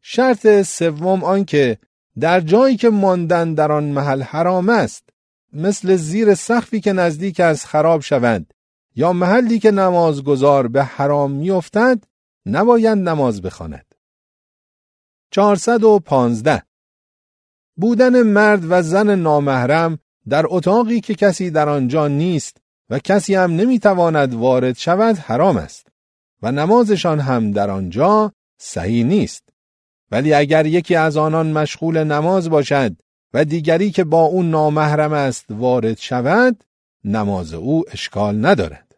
شرط سوم آن که در جایی که ماندن در آن محل حرام است، مثل زیر سقفی که نزدیک از خراب شوند یا محلی که نمازگزار به حرام میافتد، نباید نماز بخواند. 415 بودن مرد و زن نامحرم در اتاقی که کسی در آنجا نیست و کسی هم نمیتواند وارد شود حرام است و نمازشان هم در آنجا صحیح نیست. ولی اگر یکی از آنان مشغول نماز باشد و دیگری که با او نامحرم است وارد شود، نماز او اشکال ندارد.